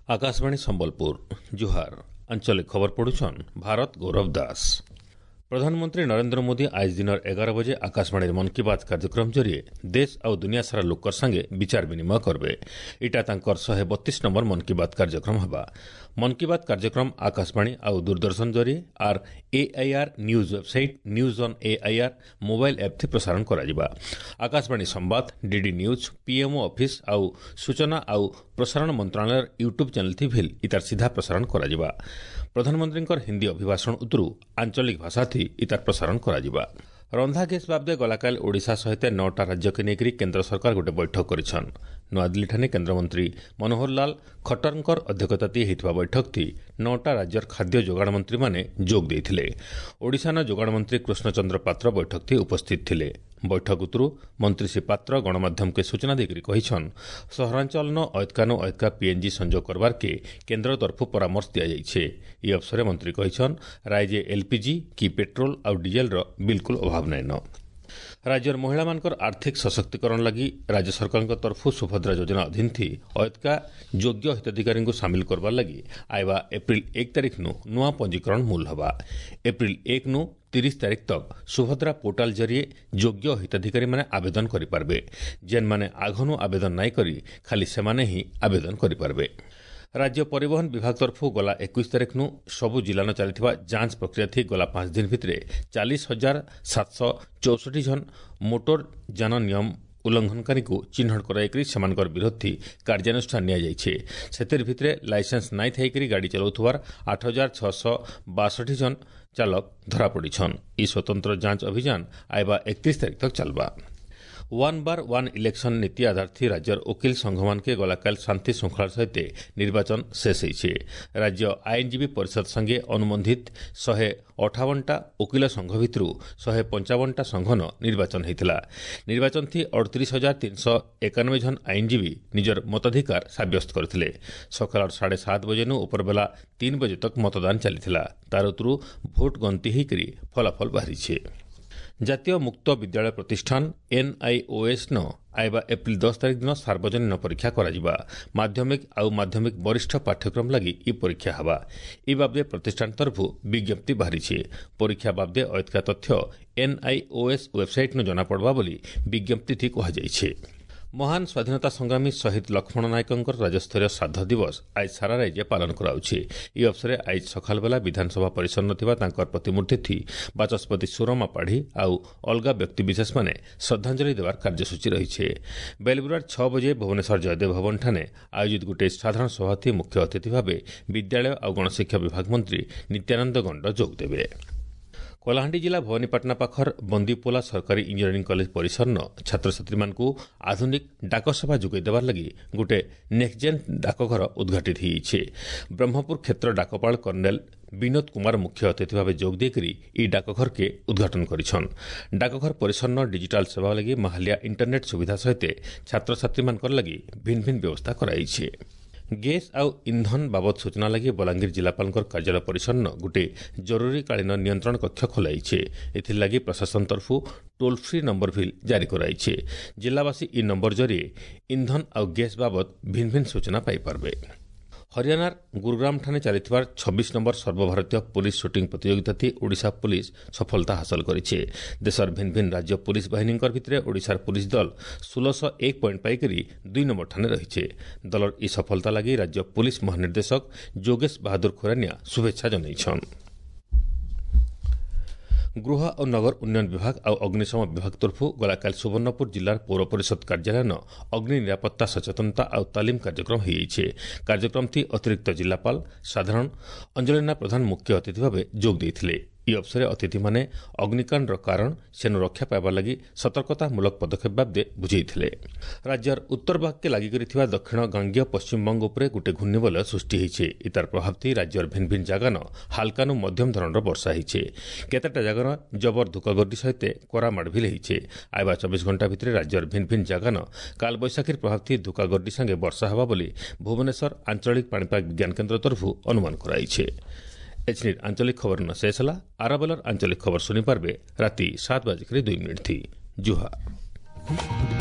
आकाशवाणी संबलपुर जुहार आंचलिक खबर पढ़ुछन भारत गौरव दास। प्रधानमंत्री नरेंद्र मोदी आज दिन 11 बजे आकाशवाणी मन की बात कार्यक्रम जरिए देश और दुनिया सारा लोकर संगे विचार विनिमय करबे। इटा तांकर 132 नंबर मन की बात कार्यक्रम हबा। मन की बात कार्यक्रम आकाशवाणी और दूरदर्शन जरिए आर AIR news website news on AIR mobile app थी प्रसारण करा। आकाशवाणी संवाद डीडी न्यूज पीएमओ ऑफिस और सूचना और प्रसारण मंत्रालय यूट्यूब चैनल थी भी इतार सीधा प्रसारण करा। प्रधानमंत्री हिंदी अभिभाषण उतरू आंचलिक भाषा थी इतार प्रसारण करा। रंधा गैस बाबदे गलाकाल ओडिशा सहित 9टा राज्य के नेकरी केंद्र सरकार गोटे बैठक करिछन। नुआदिल्ली केंद्रमंत्री मनोहर लाल खट्टरकर अध्यक्षता होता बैठक थी 9टा राज्यर खाद्य जोगाण मंत्री माने जोग देथिले। ओडिशाना जोगाण मंत्री कृष्णचंद्र पात्र बैठक थी उपस्थित थिले। बैठक उतरू मंत्री श्री पात्र गणमाध्यम के सूचना देकरी कहिछन सहरांचल अयतकानु अयतका पीएनजी संजोग करवार के केंद्र तरफु परामर्श दिया जाइछे। ई अवसर मंत्री कहिछन राज्य एलपीजी की पेट्रोल और डीजेल रो बिल्कुल अभाव नाइन। राज्यर महिला मानकर आर्थिक सशक्तिकरण लगी राज्य सरकार तरफु सुभद्रा योजना अधीन थी अयतका योग्य हिताधिकारी को सामिल करवार लगी आयवा एप्रिल 1 तारिख नुआ पंजीकरण मूल हवा। एप्रिल 1 नु 30 तारिख तक सुभद्रा पोर्टाल जरिए योग्य हिताधिकारी माने आवेदन करिपारबे। जेन माने आघनु आवेदन नाई करी खाली सेमाने ही आवेदन करिपारबे। राज्य परिवहन विभाग तरफु गला 21 तारिख सबु जिलान चली जांच प्रक्रिया थी गला 5 दिन भितर 40,764 जन मोटर यान नियम उल्लंघनकारी को चिन्हट कराई सेमानकर विरोध थी कार्यानुष्ठान निया भितर लाइसेंस नाई थाई गाड़ी चलाउथुवार 8,662 जन चालक धरा पड़ीछन। ई स्वतंत्र जांच अभियान आयबा 31 तारिख तक चलबा। वन बार वन इलेक्शन नीति आधार थी राज्यर वकिल संघमान के गलाकाल शांति श्रृंखला सहित निर्वाचन शेष होइछे। राज्य आईनजीवी परिषद संगे अनुबंधित 158टा वकिल संघ भितरु 155टा संघन निर्वाचन होइतिला। निर्वाचन थी 38,391 जन आईनजीवी निजर मताधिकार साब्यस्त करथिले। सकाळ 7:30 बजे उपरबेला 3 बजे तक मतदान चलीथिला। तारुतरु भोट गंती होइकरी फलाफल बाहरीछे। जातीय मुक्त विद्यालय प्रतिष्ठान एनआईओएस आयबा एप्रिल 10 तारिख दिन सार्वजनीन परीक्षा करा। माध्यमिक आउ माध्यमिक वरिष्ठ पाठ्यक्रम लगी ई परीक्षा हवा। ई बाबदे प्रतिष्ठान तरफु विज्ञप्ति बाहरी। परीक्षा बाबदे अयतका तथ्य एनआईओएस वेबसाइट न जना पड़वा बोली विज्ञप्ति थी कहुଯାଇଛି। महान स्वाधीनता संग्रामी शहीद लक्ष्मण नायकंकर राज्यस्तरीय श्राद्ध दिवस आज सारा राज्य पालन कराउछि। ई अवसर आज सकाल बेला विधानसभा परिसर नथिबा तांकर प्रतिमूर्ति थी बाचस्पति सुरमा पाढ़ी आउ अलगा व्यक्ति विशेष माने श्रद्धांजलि देवार कार्यसूची रही। बेलबुरार 6 बजे भुवनेश्वर जयदेव भवन ठाने आयोजित गोटे साधारण सभा थी मुख्य अतिथि भावे विद्यालय और गणशिक्षा विभाग मंत्री नित्यानंद गंड जोग देवे। कलाहांडी जिला भवानीपाटना पाखर बंदीपोला सरकारी इंजीनियरिंग कॉलेज परिसर छात्र छात्री मानकु आधुनिक डाकसेवा जोगाई देवार लगी गोटे नेक्सजेन डाकघर उद्घाटित होइछे। ब्रह्मपुर क्षेत्र डाकपाल कर्नेल विनोद कुमार मुख्य अतिथि भाव जोग देकरी ई डाकघर के उद्घाटन करिछन। डाकघर परिसर डिजिटल सेवा लगी महालिया इंटरनेट सुविधा सहित छात्र छात्री मानकर लगी भिन्न भिन्न व्यवस्था कराइछे। गैस आउ ईंधन बाबद सूचना लगी बलांगीर जिलापाल कार्यालय परिसर गोटे जरूरीकालीन नियंत्रण कक्ष खोलाई। एथिलागी प्रशासन तरफु टोल फ्री नंबर भी जारी कराई। जिलावासी ई नंबर जरिए ईंधन आउ गैस बाबद भिन्न भिन्न सूचना पाइपारबे। हरियाणार गुरुग्राम ठाने चलीथिबार 26 नंबर सर्वभारतीय पुलिस शूटिंग प्रतियोगिता थी ओडिशा पुलिस सफलता हासिल करिछे। देशर भिन्न भिन्न राज्य पुलिस बाहिनी भितर ओडिशार पुलिस दल 1601 पॉइंट पाइकरी 2 नंबर ठाने रहिछे। दलर ई सफलता लगी राज्य पुलिस महानिर्देशक जोगेश बहादुर खुरानिया शुभेच्छा जनाइछन। गृह और नगर उन्नयन विभाग और अग्निशम विभाग तरफु गलाकाल सुवर्णपुर जिलार पौर परिषद कार्यालय अग्नि निरापत्ता सचेतनता और तालीम कार्यक्रम होइछे। कार्यक्रम थी अतिरिक्त जिलापाल साधारण अंजलिना प्रधान मुख्य अतिथि भाव जोग देथिले। ई अवसर अतिथि माने अग्निकांड कारण सेनु रक्षा पाइबार लगी सतर्कतामूलक पदक्षेप बाबदे बुझेइथिले। राज्यर उत्तर भाग के लागि करिथिबा दक्षिण गांगीय पश्चिम बंग उपरे गोटे घूर्णिबलय सृष्टि होइछे। इतार प्रभाव थी राज्यर भिन्न भिन्न जागान हालकानु मध्यम धरणर वर्षा होइछे। केतेटा जागान जबर धुकागर्डी सहित करा माड़भिल होइछे। आयबा 24 घंटा भितर राज्यर भिन्न भिन्न जागान काल बैशाखीर प्रभाव थी धुकागर्डी संगे वर्षा हवा बोली भुवनेश्वर आंचलिक पाणीपाग विज्ञान केन्द्र तरफु अनुमान कराइछे। एचनी आंचलिक खबर न शेष है। आराबेलर आंचलिक खबर सुनी पारबे राति 7:02 थी। जुहा।